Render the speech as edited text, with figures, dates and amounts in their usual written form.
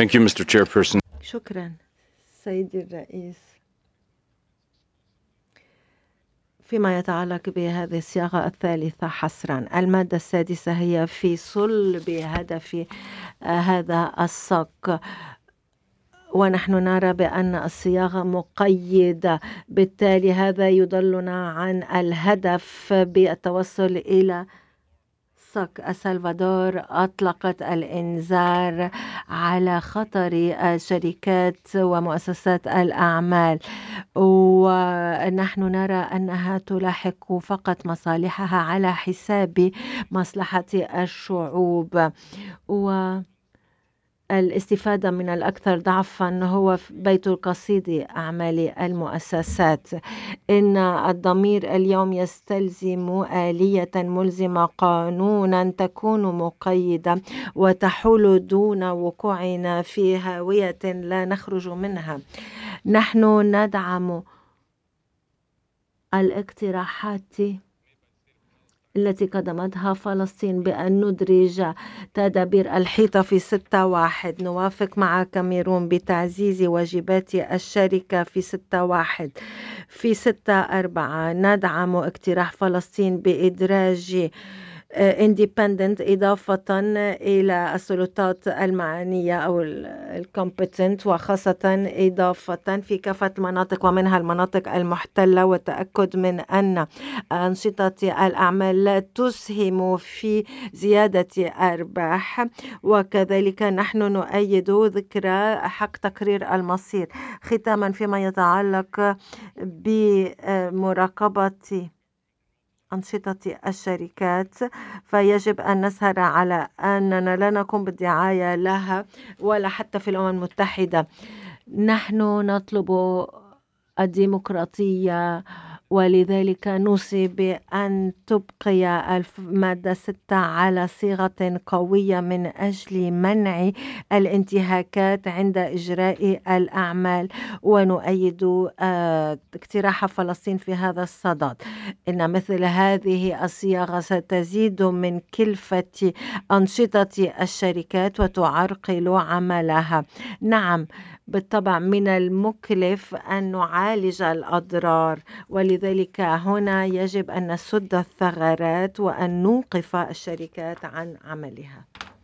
Thank you, Mr. Chairperson. شكرا سيدي الرئيس. فيما يتعلق بهذه الصياغة الثالثة حصرا، المادة السادسة هي في صلب هدف هذا الصك، ونحن نرى بأن الصياغة مقيدة، بالتالي هذا يدلنا عن الهدف بالتوصل إلى صك. السلفادور أطلقت الإنذار على خطر شركات ومؤسسات الأعمال، ونحن نرى أنها تلاحق فقط مصالحها على حساب مصلحة الشعوب، الاستفادة من الأكثر ضعفا هو بيت القصيد أعمال المؤسسات. إن الضمير اليوم يستلزم آلية ملزمة قانونا تكون مقيدة وتحول دون وقوعنا في هاوية لا نخرج منها. نحن ندعم الاقتراحات التي قدمتها فلسطين بأن ندرج تدابير الحيطة في 6.1. نوافق مع كاميرون بتعزيز واجبات الشركة في 6.1. في 6.4 ندعم اقتراح فلسطين بإدراج independent إضافة إلى السلطات المعنية أو الكومبتنت، وخاصة إضافة في كافة المناطق ومنها المناطق المحتلة، والتأكد من أن أنشطة الأعمال لا تسهم في زيادة أرباح. وكذلك نحن نؤيد ذكرى حق تقرير المصير. ختاما، فيما يتعلق بمراقبة أنشطة الشركات، فيجب أن نسهر على أننا لا نقوم بالدعاية لها ولا حتى في الأمم المتحدة. نحن نطلب الديمقراطية، ولذلك نوصي بأن تبقي المادة 6 على صيغة قوية من أجل منع الانتهاكات عند إجراء الأعمال، ونؤيد اقتراح فلسطين في هذا الصدد. إن مثل هذه الصياغة ستزيد من كلفة أنشطة الشركات وتعرقل عملها. نعم، بالطبع من المكلف أن نعالج الأضرار، ولذلك هنا يجب أن نسد الثغرات وأن نوقف الشركات عن عملها.